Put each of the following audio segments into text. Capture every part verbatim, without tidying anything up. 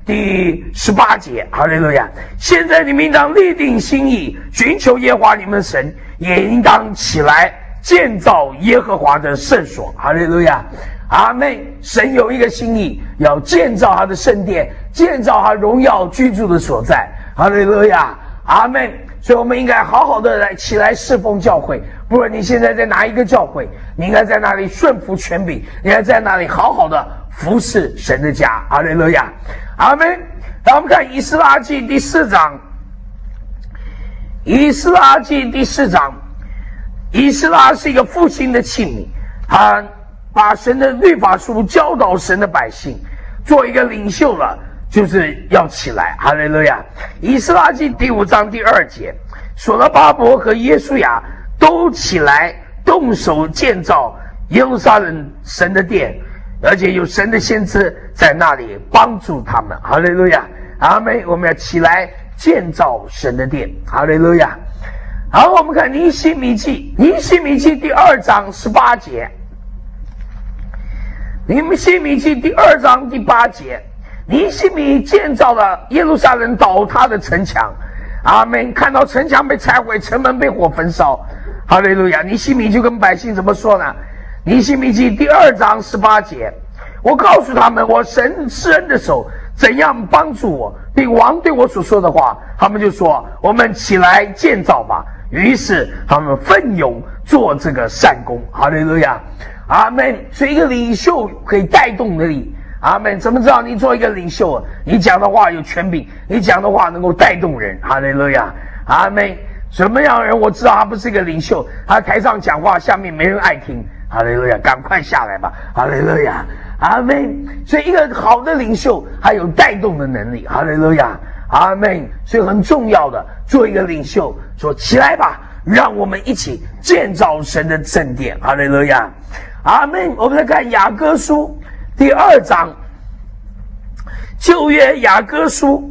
第十八节，哈利路亚！现在你们应当立定心意，寻求耶和华你们的神，也应当起来建造耶和华的圣所，哈利路亚！阿们！神有一个心意，要建造他的圣殿，建造他荣耀居住的所在，哈利路亚！阿们！所以我们应该好好的来起来侍奉教会，不论你现在在哪一个教会，你应该在那里顺服权柄，你应该在那里好好的服侍神的家，哈利路亚！阿们！让我们看以斯拉记第四章，以斯拉记第四章，以斯拉是一个复兴的器皿，他把神的律法书教导神的百姓，做一个领袖了，就是要起来，哈利路亚！以斯拉记第五章第二节，所罗巴伯和耶稣亚都起来动手建造耶路撒冷神的殿，而且有神的先知在那里帮助他们，哈利路亚！阿们！我们要起来建造神的殿，哈利路亚！好，我们看尼希米记，尼希米记第二章十八节，尼希米记第二章第八节，尼希米建造了耶路撒冷倒塌的城墙，阿们！看到城墙被拆毁，城门被火焚烧，哈利路亚！尼希米就跟百姓怎么说呢？尼希米记第二章十八节，我告诉他们，我神施恩的手怎样帮助我，并王对我所说的话，他们就说，我们起来建造吧。于是他们奋勇做这个善工，哈利路亚！阿们！所以一个领袖可以带动力，阿们！怎么知道你做一个领袖啊？你讲的话有权柄，你讲的话能够带动人，哈利路亚！阿们！什么样的人我知道他不是一个领袖，他台上讲话下面没人爱听，哈利路亚！赶快下来吧，哈利路亚！阿们！所以一个好的领袖还有带动的能力，哈利路亚！阿们！所以很重要的，做一个领袖，说起来吧，让我们一起建造神的圣殿，哈利路亚！阿们！我们来看雅歌书第二章，旧约雅歌书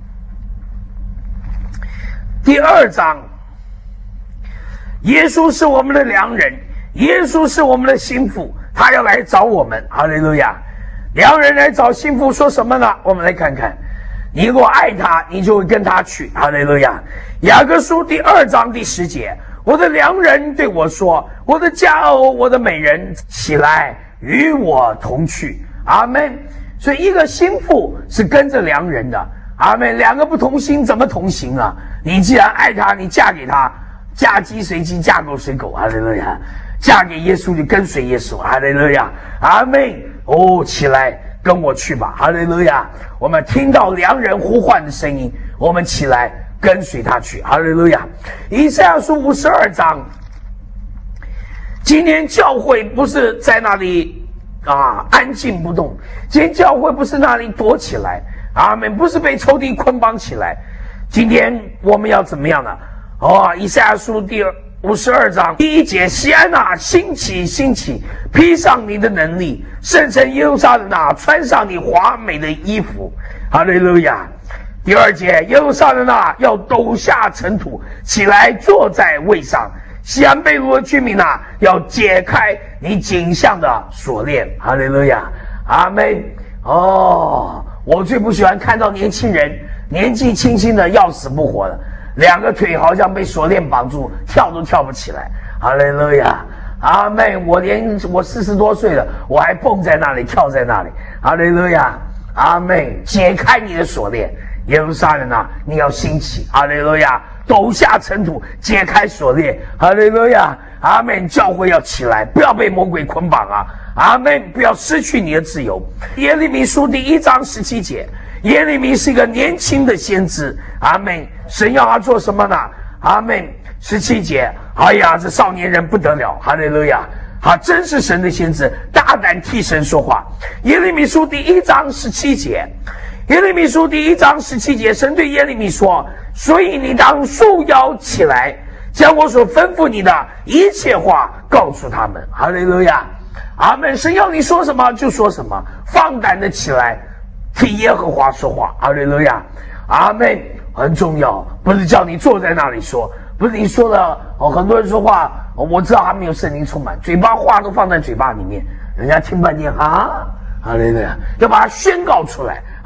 第二章，耶稣是我们的良人，耶稣是我们的心腹，他要来找我们，哈利路亚！良人来找心腹说什么呢？我们来看看，你如果爱他，你就会跟他去，哈利路亚！雅歌书第二章第十节，我的良人对我说，我的佳偶，我的美人，起来与我同去，阿们！所以一个心腹是跟着良人的，阿们！两个不同心怎么同行啊？你既然爱他，你嫁给他，嫁鸡随鸡，嫁狗随狗，哈利路亚！嫁给耶稣就跟随耶稣，哈利路亚！阿们！哦，起来跟我去吧，哈利路亚！我们听到良人呼唤的声音，我们起来跟随他去，哈利路亚！以赛亚书五十二章，今天教会不是在那里啊安静不动，今天教会不是那里躲起来，阿们！不是被仇敌捆绑起来，今天我们要怎么样呢？哦，以赛亚书第五十二章第一节，西安哪，兴起兴起，披上你的能力，圣城耶路撒冷哪，穿上你华美的衣服，哈利路亚！第二节，耶路撒冷哪，要抖下尘土，起来坐在位上，西安被掳的居民哪，要解开你颈项的锁链，哈利路亚！阿们！哦，我最不喜欢看到年轻人年纪轻轻的要死不活的，两个腿好像被锁链绑住，跳都跳不起来。哈利路亚！阿们！我连我四十多岁了，我还蹦在那里，跳在那里。哈利路亚！阿们！解开你的锁链，耶路撒冷啊，你要兴起。哈利路亚！抖下尘土，解开锁链。哈利路亚！阿们！教会要起来，不要被魔鬼捆绑啊！阿们！不要失去你的自由。耶利米书第一章十七节，耶利米是一个年轻的先知，阿们！神要他做什么呢？阿们！十七节，哎呀，这少年人不得了，哈利路亚！他真是神的先知，大胆替神说话。耶利米书第一章十七节，耶利米书第一章十七节，神对耶利米说：所以你当束腰起来，将我所吩咐你的一切话告诉他们。哈利路亚！阿们！神要你说什么就说什么，放胆的起来，替耶和华说话。哈利路亚！阿们！很重要，不是叫你坐在那里说，不是你说的哦。很多人说话，哦、我知道他没有圣灵充满，嘴巴话都放在嘴巴里面，人家听半天啊，哈利路亚！要把它宣告出来，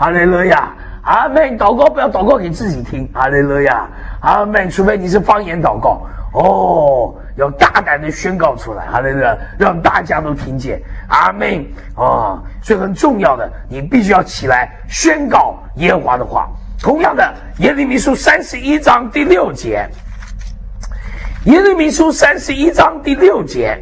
哈利路亚，阿门。祷告不要祷告给自己听，哈利路亚，阿门。除非你是方言祷告，哦，要大胆的宣告出来，哈利路亚，让大家都听见，阿门。哦，所以很重要的，你必须要起来宣告耶和华的话。同样的，耶利米书三十一章第六节，耶利米书三十一章第六节，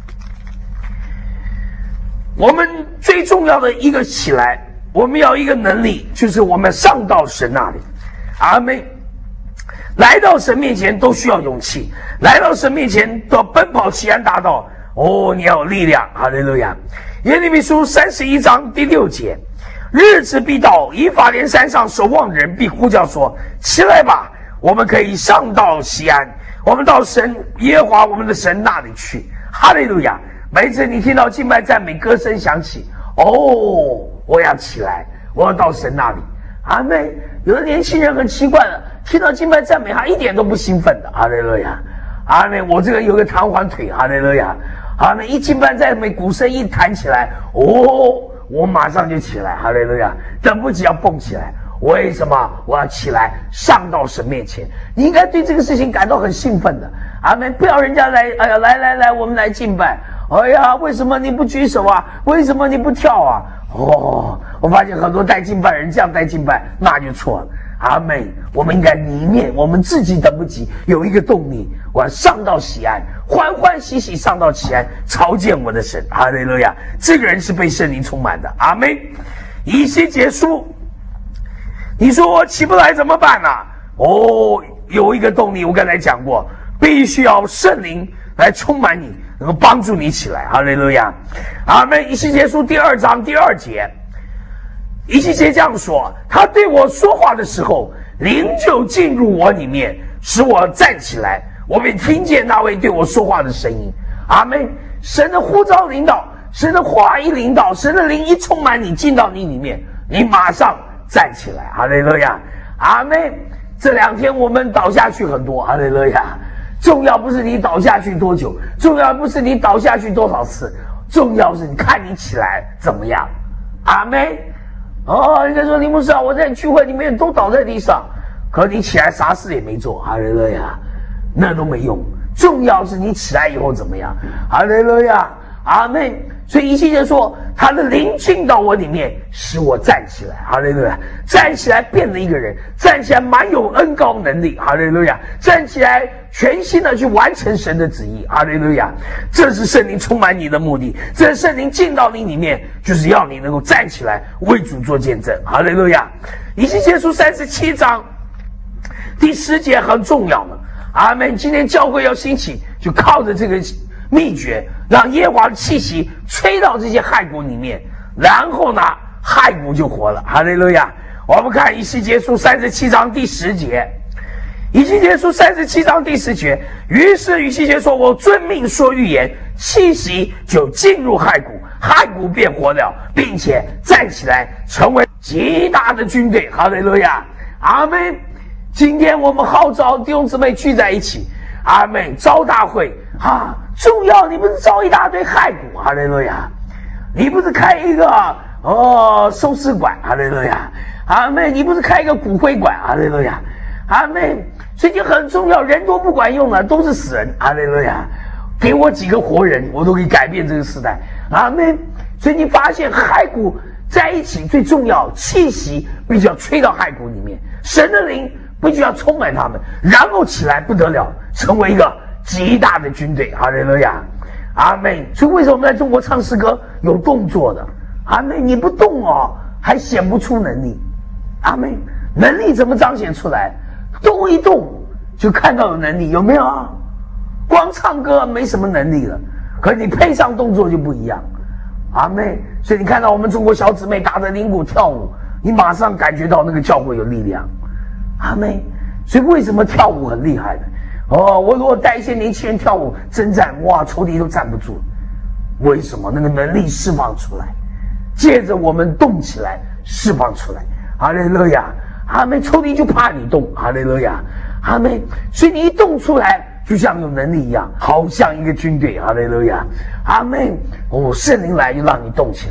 我们最重要的一个起来，我们要一个能力，就是我们上到神那里，阿们。来到神面前都需要勇气，来到神面前都要奔跑齐安大道，哦，你要有力量，哈利路亚。耶利米书三十一章第六节，日子必到，以法莲山上守望的人必呼叫说：起来吧，我们可以上到西安，我们到神耶和华我们的神那里去，哈利路亚。每次你听到敬拜赞美歌声响起，哦，我要起来，我要到神那里，阿们。有的年轻人很奇怪了，听到敬拜赞美他一点都不兴奋的，哈利路亚，阿们。我这个有个弹簧腿，哈利路亚，阿们。一敬拜赞美鼓声一弹起来，哦，我马上就起来，哈利路亚，等不及要蹦起来。为什么我要起来上到神面前？你应该对这个事情感到很兴奋的，阿们。不要人家来，哎呀，来来来，我们来敬拜，哎呀，为什么你不举手啊？为什么你不跳啊？哦，我发现很多带敬拜人这样带敬拜，那就错了。阿们。我们应该里面我们自己等不及，有一个动力，我要上到西安，欢欢喜喜上到西安，朝见我的神，哈利路亚。这个人是被圣灵充满的，阿们。以西结书，你说我起不来怎么办啊？哦，有一个动力，我刚才讲过，必须要圣灵来充满你，能够帮助你起来，哈利路亚，阿们。以西结书第二章第二节，以西结这样说：他对我说话的时候，灵就进入我里面，使我站起来，我便听见那位对我说话的声音，阿们。神的呼召领导，神的话一领导，神的灵一充满你，进到你里面，你马上站起来，哈利路亚，阿们。这两天我们倒下去很多，哈利路亚。重要不是你倒下去多久，重要不是你倒下去多少次，重要是你看你起来怎么样，阿们。哦，人家说林牧师啊，我在聚会里面都倒在地上，可你起来啥事也没做，哈利路亚，那都没用。重要是你起来以后怎么样，哈利路亚，阿们。所以以西结说，他的灵进到我里面，使我站起来，哈利路亚。站起来变了一个人，站起来蛮有恩膏能力，哈利路亚。站起来全心的去完成神的旨意，哈利路亚。这是圣灵充满你的目的，这是圣灵进到你里面，就是要你能够站起来为主做见证，哈利路亚。以西结书三十七章第十节很重要的，阿们。今天教会要兴起，就靠着这个秘诀，让耶和华的气息吹到这些骸骨里面，然后呢，骸骨就活了，哈利路亚。我们看以西结书三十七章第十节，以西结书三十七章第十节，于是以西结说：我遵命说预言，气息就进入骸骨，骸骨变活了，并且站起来，成为极大的军队，哈利路亚，阿们。今天我们号召弟兄姊妹聚在一起，阿们，招大会啊，重要你不是招一大堆骸骨，哈利路亚，你不是开一个哦收尸馆，哈利路亚，阿们，你不是开一个骨灰馆，哈利路亚，阿们。所以就很重要，人多不管用了，都是死人，哈利路亚。给我几个活人，我都可以改变这个时代，阿们。所以你发现骸骨在一起最重要，气息必须要吹到骸骨里面，神的灵必须要充满他们，然后起来不得了，成为一个极大的军队，哈利路亚，阿们。所以为什么我们在中国唱诗歌有动作的，阿们。你不动哦，还显不出能力，阿们。能力怎么彰显出来？动一动就看到有能力，有没有啊？光唱歌没什么能力了，可你配上动作就不一样，阿们。所以你看到我们中国小姊妹打着铃鼓跳舞，你马上感觉到那个教会有力量，阿们。所以为什么跳舞很厉害的？哦，我如果带一些年轻人跳舞征战，哇，仇敌都站不住。为什么？那个能力释放出来，借着我们动起来释放出来，哈利路亚，阿们。仇敌就怕你动，哈利路亚，阿们。所以你一动出来，就像有能力一样，好像一个军队，哈利路亚，阿们。哦，圣灵来就让你动起来，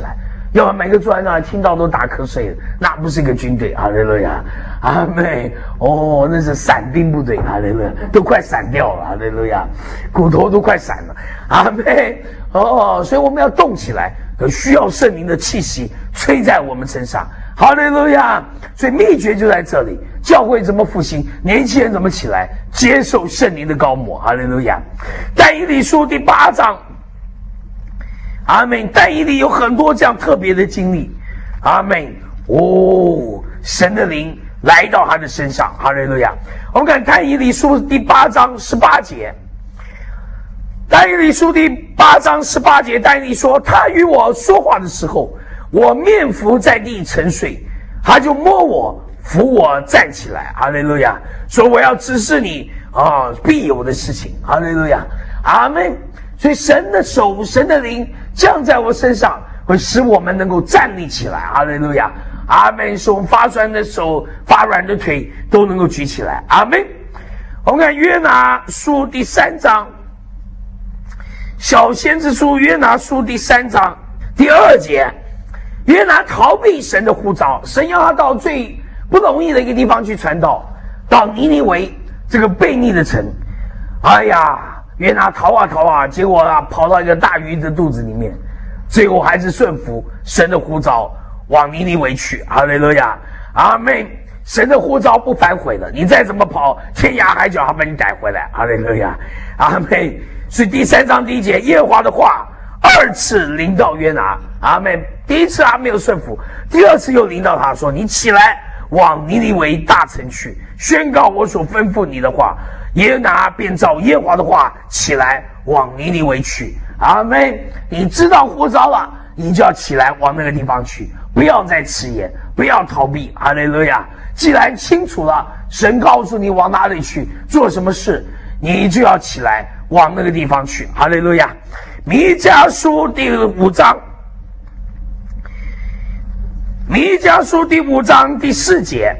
要不然每个坐在那听到都打瞌睡了，那不是一个军队。哈利路亚，阿妹，哦，那是散兵部队。哈利路亚，都快散掉了。哈利路亚，骨头都快散了。阿妹，哦，所以我们要动起来，需要圣灵的气息吹在我们身上。哈利路亚，所以秘诀就在这里。教会怎么复兴，年轻人怎么起来，接受圣灵的膏抹。哈利路亚。但以理书第八章。阿们，但以理有很多这样特别的经历。阿们，哦，神的灵来到他的身上。哈利路亚。我们看但以理书第八章十八节。但以理书第八章十八节，但以理说，他与我说话的时候，我面伏在地沉睡，他就摸我，扶我站起来。哈利路亚。说我要指示你啊必有的事情。哈利路亚。阿们。所以神的手，神的灵降在我身上，会使我们能够站立起来。哈利路亚。阿们。使我们发酸的手、发软的腿都能够举起来。阿们。我们看约拿书第三章，小先知书约拿书第三章第二节，约拿逃避神的呼召，神要他到最不容易的一个地方去传道，到尼尼微这个悖逆的城。哎呀，约拿逃啊逃啊，结果啊跑到一个大鱼的肚子里面，最后还是顺服神的呼召，往尼尼微去。哈利路亚，阿们。神的呼召不反悔了，你再怎么跑，天涯海角，他把你带回来。哈利路亚，阿们。所以第三章第一节，耶和华的话二次临到约拿。阿们。第一次他没有顺服，第二次又临到他说，你起来往尼尼微大城去，宣告我所吩咐你的话。约拿便照耶和华的话起来往尼尼微去。阿们。你知道呼召了，你就要起来往那个地方去，不要再迟延，不要逃避。哈利路亚。既然清楚了，神告诉你往哪里去，做什么事，你就要起来往那个地方去。哈利路亚。弥迦书第五章，弥迦书第五章第四节，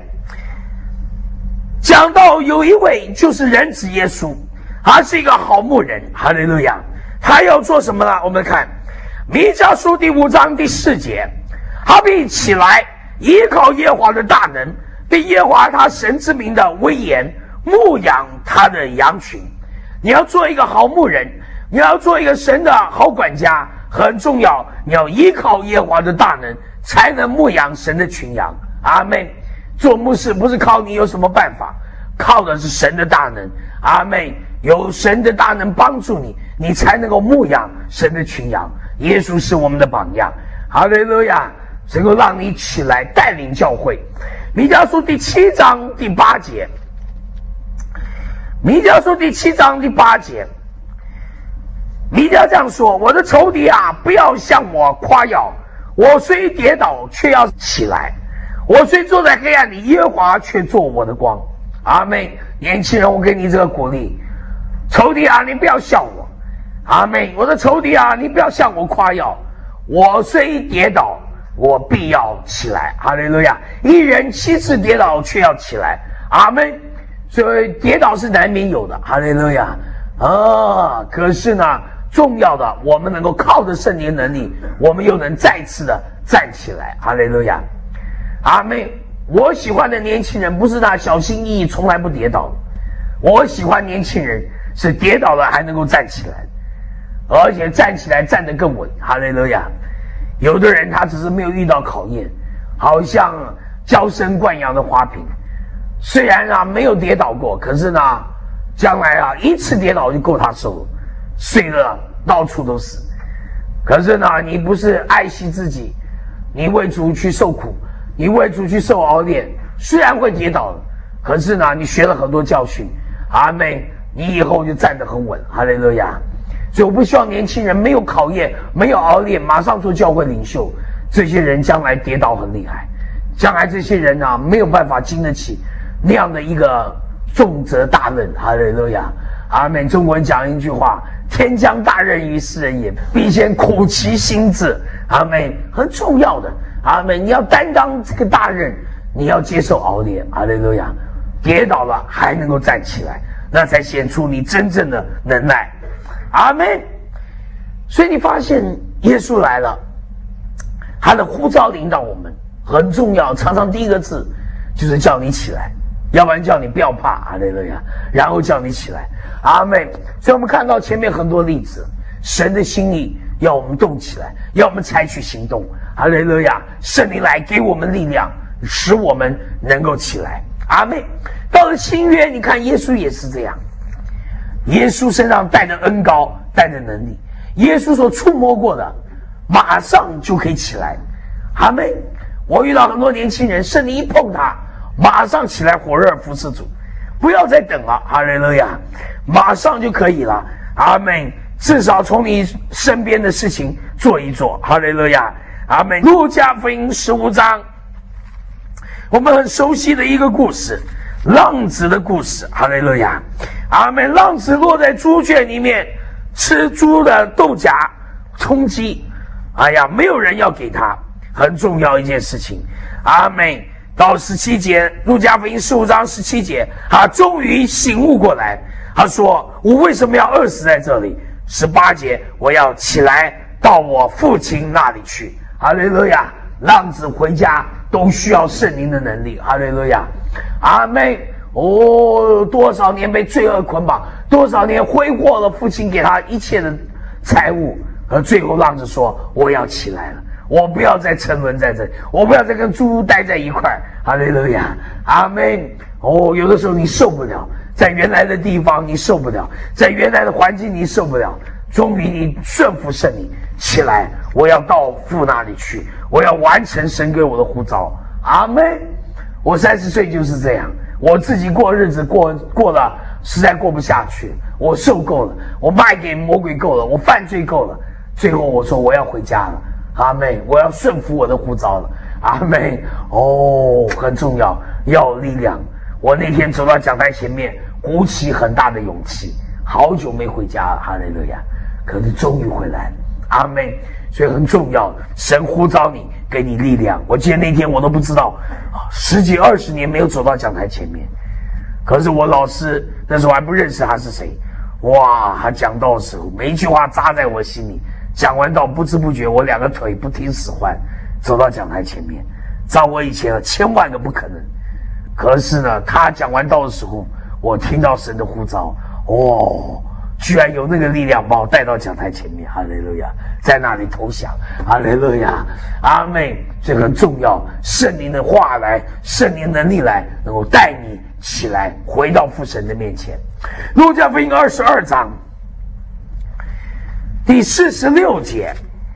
讲到有一位就是人子耶稣，他是一个好牧人。哈利路亚。他要做什么呢？我们看弥迦书第五章第四节，他必起来依靠耶和华的大能，对耶和华他神之名的威严，牧养他的羊群。你要做一个好牧人，你要做一个神的好管家，很重要，你要依靠耶和华的大能，才能牧养神的群羊。阿们。做牧师不是靠你有什么办法，靠的是神的大能。阿们。有神的大能帮助你，你才能够牧养神的群羊。耶稣是我们的榜样。哈利路亚。能够让你起来带领教会。弥迦书第七章第八节，弥迦书第七章第八节，弥迦这样说，我的仇敌啊，不要向我夸耀，我虽跌倒却要起来，我虽坐在黑暗里，耶和华却做我的光。阿们。年轻人，我给你这个鼓励，仇敌啊，你不要笑我。阿们。我的仇敌啊，你不要向我夸耀，我虽跌倒我必要起来。哈利路亚。一人七次跌倒却要起来。阿们。所以跌倒是难免有的。哈利路亚。啊，可是呢，重要的我们能够靠着圣灵能力，我们又能再次的站起来。哈利路亚。阿们。我喜欢的年轻人不是那小心翼翼从来不跌倒，我喜欢年轻人是跌倒了还能够站起来，而且站起来站得更稳。哈利路亚。有的人他只是没有遇到考验，好像娇生惯养的花瓶，虽然啊没有跌倒过，可是呢将来啊一次跌倒就够他受了，碎了到处都是。可是呢你不是爱惜自己，你为主去受苦，你为主去受熬炼，虽然会跌倒，可是呢你学了很多教训。阿们。你以后就站得很稳。哈利路亚。所以我不希望年轻人没有考验，没有熬炼，马上做教会领袖，这些人将来跌倒很厉害，将来这些人啊没有办法经得起那样的一个重责大任。哈利路亚。阿们。中国人讲一句话，天将大任于斯人也，必先苦其心志。阿们。很重要的。阿们。你要担当这个大任，你要接受熬炼。哈利路亚。跌倒了还能够站起来，那才显出你真正的能耐。阿们。所以你发现耶稣来了， 他的呼召领导我们很重要，常常第一个字就是叫你起来，要不然叫你不要怕，哈利路亚，然后叫你起来，阿们。所以我们看到前面很多例子，神的心意要我们动起来，要我们采取行动，哈利路亚，圣灵来给我们力量，使我们能够起来，阿们。到了新约，你看耶稣也是这样，耶稣身上带着恩膏，带着能力，耶稣所触摸过的马上就可以起来，阿们。我遇到很多年轻人，圣灵一碰他，马上起来火热服侍主，不要再等了，哈利路亚，马上就可以了，阿们。至少从你身边的事情做一做，哈利路亚，阿们。路加福音十五章，我们很熟悉的一个故事，浪子的故事，哈利路亚，阿们。浪子落在猪圈里面，吃猪的豆荚充饥，哎呀，没有人要给他，很重要一件事情，阿们。到十七节，路加福音十五章十七节，他终于醒悟过来，他说：“我为什么要饿死在这里？”十八节，我要起来到我父亲那里去。哈利路亚！浪子回家都需要圣灵的能力。哈利路亚！阿们。哦，多少年被罪恶捆绑，多少年挥霍了父亲给他一切的财物，而最后浪子说：“我要起来了。”我不要再沉沦在这里，我不要再跟猪待在一块。哈利路亚，阿们。哦，有的时候你受不了，在原来的地方你受不了，在原来的环境你受不了，终于你顺服圣灵，起来，我要到父那里去，我要完成神给我的呼召。阿们。我三十岁就是这样，我自己过日子过过了，实在过不下去，我受够了，我卖给魔鬼够了，我犯罪够了，最后我说我要回家了。阿们，我要顺服我的呼召了。阿们。哦，很重要，要有力量。我那天走到讲台前面，鼓起很大的勇气，好久没回家了，哈利路亚，可是终于回来了，阿们。所以很重要，神呼召你，给你力量。我记得那天我都不知道，十几二十年没有走到讲台前面，可是我老师那时候还不认识他是谁，哇，他讲道的时候每一句话扎在我心里，讲完道不知不觉我两个腿不听使唤，走到讲台前面。照我以前千万个不可能，可是呢，他讲完道的时候，我听到神的呼召，哦，居然有那个力量把我带到讲台前面，哈利路亚，在那里投降，哈利路亚，阿们。这很重要，圣灵的话来，圣灵能力来，能够带你起来，回到父神的面前。路加福音二十二章第四十六节，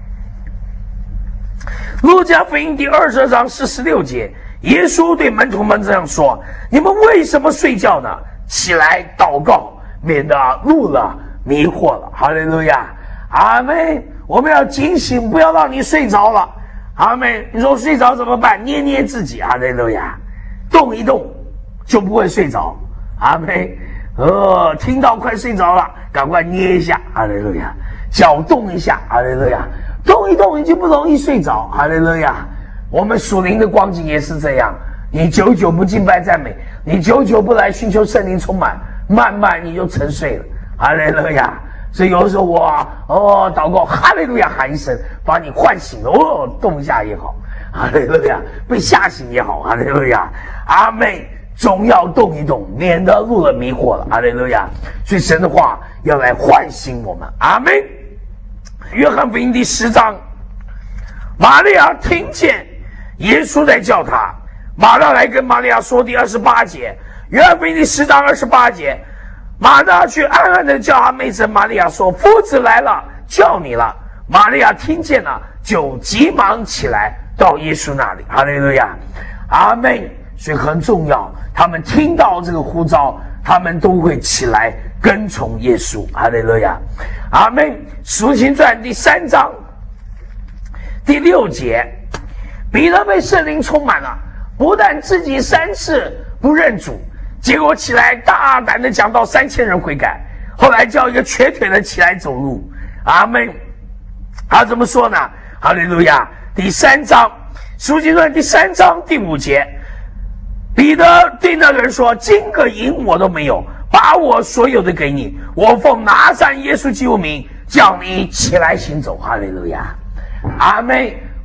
路加福音第二十二章四十六节，耶稣对门徒们这样说：“你们为什么睡觉呢？起来祷告，免得入了迷惑了。”哈利路亚，阿们。我们要警醒，不要让你睡着了。阿们。你说睡着怎么办？捏捏自己，哈利路亚，动一动就不会睡着。阿们。呃，听到快睡着了，赶快捏一下，哈利路亚，脚动一下，哈利路亚，动一动你就不容易睡着，哈利路亚。我们属灵的光景也是这样，你久久不敬拜赞美，你久久不来寻求圣灵充满，慢慢你就沉睡了，哈利路亚。所以有的时候我哦祷告哈利路亚喊一声，把你唤醒了，哦动一下也好，哈利路亚，被吓醒也好，哈利路亚，阿们。总要动一动，免得入了迷惑了，哈利路亚。所以神的话要来唤醒我们，阿们。约翰福音第十章，玛利亚听见耶稣在叫他，马大来跟玛利亚说，第二十八节，约翰福音第十章二十八节，马大去暗暗的叫他妹子玛利亚说：“夫子来了，叫你了。”玛利亚听见了，就急忙起来到耶稣那里，哈利路亚，阿们。所以很重要，他们听到这个呼召，他们都会起来跟从耶稣，哈利路亚，阿们。使徒行传第三章第六节，彼得被圣灵充满了，不但自己三次不认主，结果起来大胆的讲到三千人悔改，后来叫一个瘸腿的起来走路，阿们。他怎么说呢？哈利路亚。第三章使徒行传第三章第五节，彼得对那个人说：“金个银我都没有，把我所有的给你，我奉拿撒勒耶稣基督名叫你起来行走。”哈利路亚，阿们。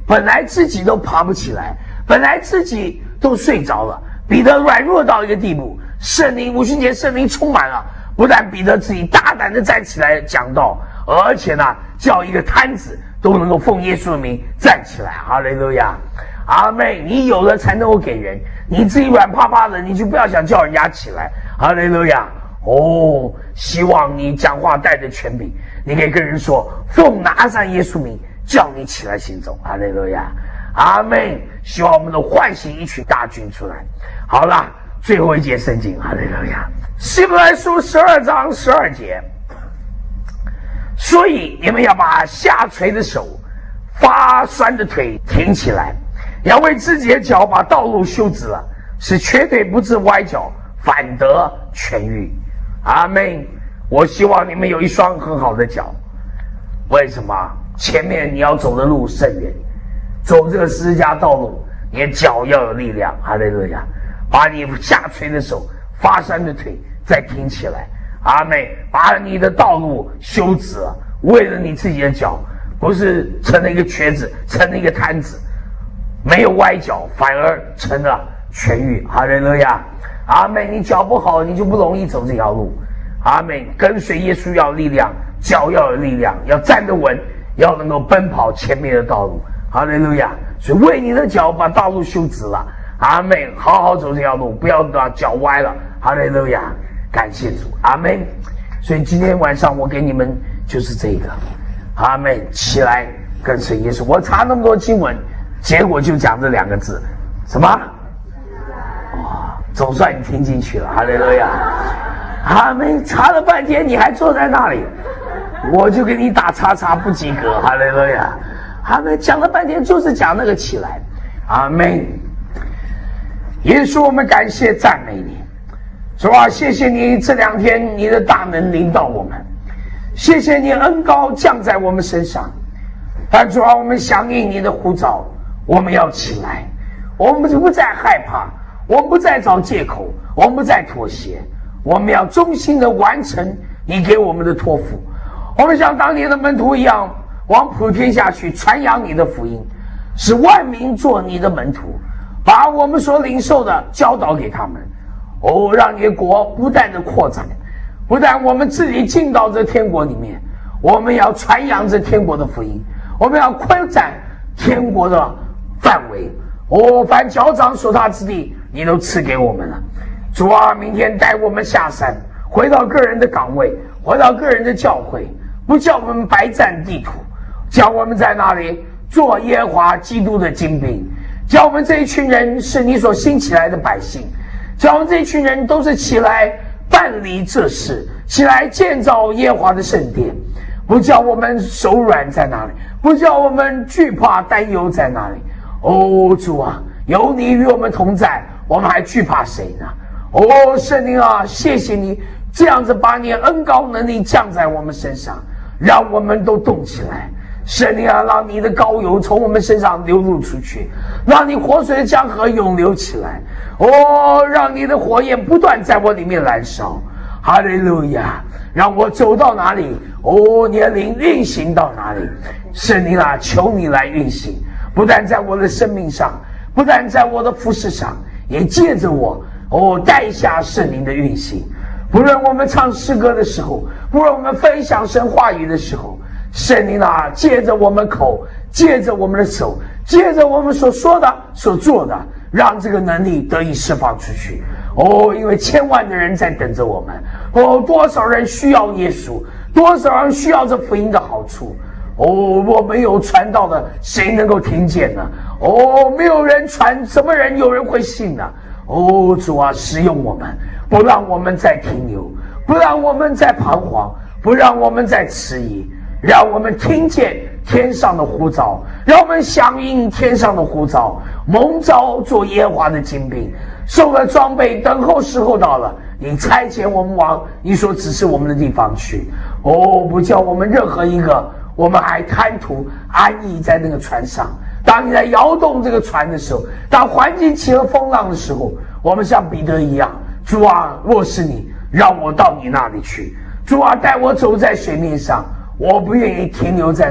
本来自己都爬不起来，本来自己都睡着了，彼得软弱到一个地步，圣灵五旬节圣灵充满了，不但彼得自己大胆的站起来讲道，而且呢叫一个瘫子都能够奉耶稣的名站起来。哈利路亚，阿妹，你有了才能够给人，你自己软趴趴的，你就不要想叫人家起来。哈利路亚。哦，希望你讲话带着权柄，你可以跟人说，奉拿撒勒耶稣名叫你起来行走。哈利路亚，阿们。希望我们能唤醒一群大军出来。好了，最后一节圣经，哈利路亚，希伯来书十二章十二节，所以你们要把下垂的手、发酸的腿挺起来，要为自己的脚把道路修直了，使瘸腿不致歪脚，反得痊愈。阿们。我希望你们有一双很好的脚。为什么？前面你要走的路甚远，走这个十字架道路，你的脚要有力量。哈利路亚，把你下垂的手、发酸的腿再挺起来。阿们。把你的道路修直了，为了你自己的脚，不是成了一个瘸子，成了一个瘫子，没有歪脚，反而成了痊愈。哈利路亚，阿们。你脚不好，你就不容易走这条路。阿们。跟随耶稣要力量，脚要有力量，要站得稳，要能够奔跑前面的道路。哈利路亚。所以为你的脚把道路修直了。阿们。好好走这条路，不要把脚歪了。哈利路亚，感谢主。阿们。所以今天晚上我给你们就是这个。阿们。起来跟随耶稣。我查那么多经文，结果就讲这两个字，什么？哦，总算你听进去了。哈利路亚。阿们。查了半天你还坐在那里，我就给你打叉叉，不及格。哈利路亚。阿们。讲了半天就是讲那个起来。阿们。耶稣，我们感谢赞美你。主啊，谢谢你这两天你的大能临到我们，谢谢你恩膏降在我们身上。但主啊，我们响应你的呼召，我们要起来，我们就不再害怕，我们不再找借口，我们不再妥协，我们要忠心的完成你给我们的托付。我们像当年的门徒一样，往普天下去传扬你的福音，使万民做你的门徒，把我们所领受的教导给他们。哦，让你的国不断的扩展，不但我们自己进到这天国里面，我们要传扬这天国的福音，我们要扩展天国的范围。哦，凡脚掌所踏之地，你都赐给我们了。主啊，明天带我们下山，回到个人的岗位，回到个人的教会，不叫我们白占地土，叫我们在那里做耶和华基督的精兵，叫我们这一群人是你所兴起来的百姓，叫我们这一群人都是起来办理这事，起来建造耶和华的圣殿，不叫我们手软在哪里，不叫我们惧怕担忧在哪里。哦，主啊，有你与我们同在，我们还惧怕谁呢？哦，圣灵啊，谢谢你这样子把你的恩膏能力降在我们身上，让我们都动起来。圣灵啊，让你的膏油从我们身上流露出去，让你活水的江河涌流起来。哦，让你的火焰不断在我里面燃烧。哈利路亚！让我走到哪里，哦，你的灵运行到哪里。圣灵啊，求你来运行，不但在我的生命上，不但在我的服事上，也借着我，哦，带下圣灵的运行。不论我们唱诗歌的时候，不论我们分享神话语的时候，圣灵啊，借着我们口，借着我们的手，借着我们所说的所做的，让这个能力得以释放出去。哦，因为千万的人在等着我们。哦，多少人需要耶稣，多少人需要这福音的好处。哦，我没有传道的，谁能够听见呢？哦，没有人传，什么人有人会信呢？哦，主啊，使用我们，不让我们再停留，不让我们再彷徨，不让我们再迟疑，让我们听见天上的呼召，让我们响应天上的呼召，蒙召做耶和华的精兵，受了装备，等候时候到了，你差遣我们往你所指示我们的地方去。哦，不叫我们任何一个我们还贪图安逸在那个船上。当你在摇动这个船的时候，当环境起了风浪的时候，我们像彼得一样，主啊，若是你，让我到你那里去。主啊，带我走在水面上，我不愿意停留在那里，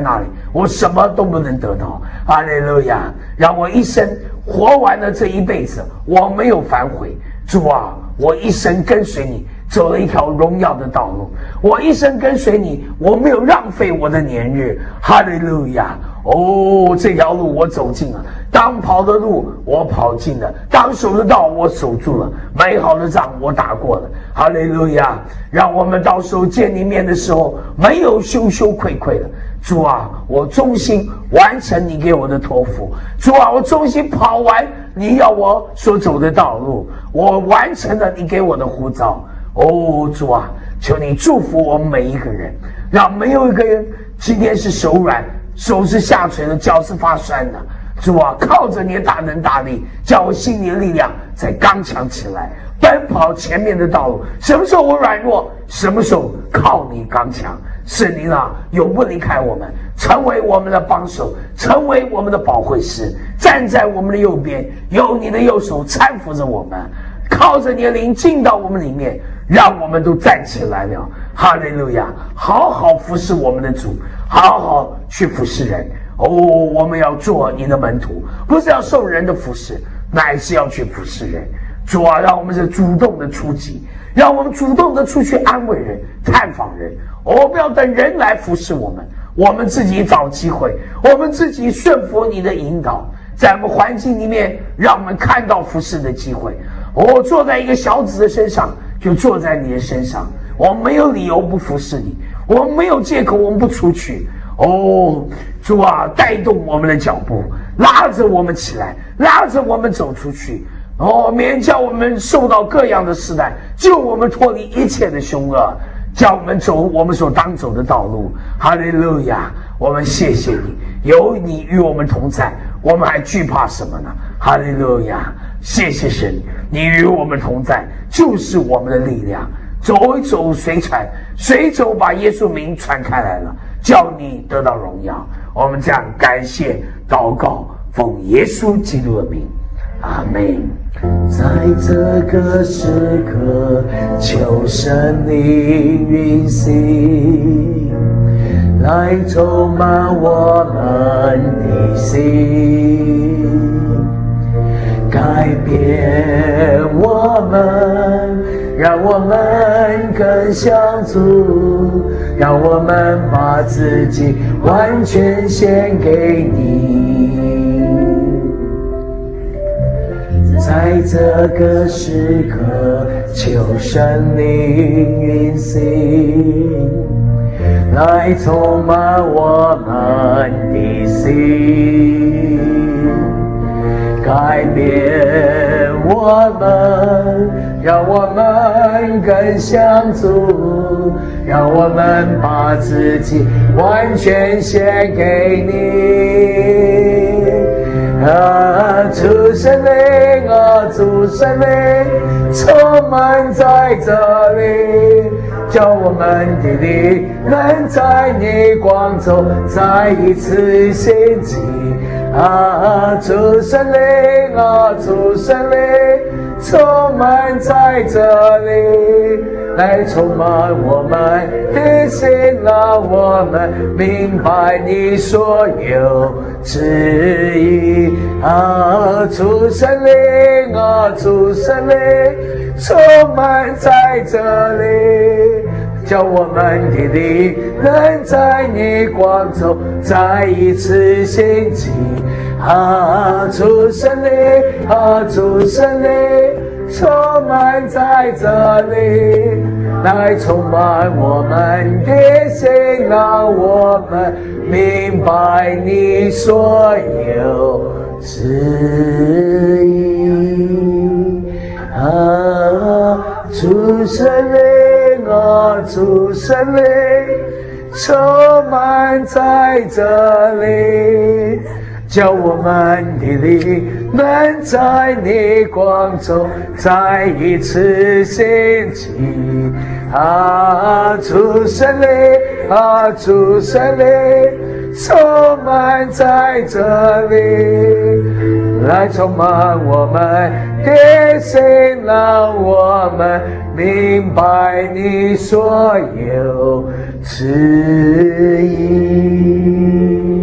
我什么都不能得到。哈利路亚！让我一生活完了这一辈子，我没有反悔。主啊，我一生跟随你，走了一条荣耀的道路。我一生跟随你，我没有浪费我的年日。哈利路亚！哦，这条路我走尽了，当跑的路我跑尽了，当守的道我守住了，美好的仗我打过了。哈利路亚！让我们到时候见你面的时候，没有羞羞愧愧的。主啊，我忠心完成你给我的托付。主啊，我忠心跑完你要我所走的道路，我完成了你给我的呼召。哦，主啊，求你祝福我们每一个人，让没有一个人今天是手软，手是下垂的，脚是发酸的。主啊，靠着你的大能大力，叫我心里的力量再刚强起来，奔跑前面的道路。什么时候我软弱，什么时候靠你刚强。圣灵啊，永不离开我们，成为我们的帮手，成为我们的保惠师，站在我们的右边，有你的右手搀扶着我们，靠着你的灵进到我们里面，让我们都站起来了。哈利路亚！好好服侍我们的主，好好去服侍人。哦，我们要做你的门徒，不是要受人的服侍，乃是要去服侍人。主啊，让我们是主动的出击，让我们主动的出去安慰人、探访人。哦，不要等人来服侍我们，我们自己找机会，我们自己顺服你的引导，在我们环境里面，让我们看到服侍的机会。我、哦、坐在一个小子的身上，就坐在你的身上。我们没有理由不服侍你，我们没有借口我们不出去。哦，主啊，带动我们的脚步，拉着我们起来，拉着我们走出去。哦，免叫我们受到各样的试探，救我们脱离一切的凶恶，叫我们走我们所当走的道路。哈利路亚！我们谢谢你，有你与我们同在，我们还惧怕什么呢？哈利路亚！谢谢神，你与我们同在，就是我们的力量。走一走，随传，随走把耶稣名传开来了，叫你得到荣耀。我们这样感谢祷告，奉耶稣基督的名，阿们。 在这个时刻，求圣灵运行，来充满我们的心，改变我们，让我们更像主，让我们把自己完全献给你。在这个时刻，求圣灵运行，来充满我们的心，改变我们，让我们更像主，让我们把自己完全献给你。啊，主圣灵啊，主圣灵充满在这里，叫我们的灵能在你光中再一次兴起。啊，主圣灵啊，主圣灵充满在这里，来充满我们的心，让我们明白你所有旨意。啊，主圣灵啊，主圣灵充满在这里，叫我们的灵能在你光中再一次兴起。啊，主圣灵啊，主圣灵充满在这里，来充满我们的心，让我们明白你所有旨意。啊，主圣灵啊，主圣灵充满在这里，叫我们的灵能在你光中再一次兴起。啊，主圣灵啊，主圣灵充满在这里，来充满我们的心，让我们明白你所有旨意。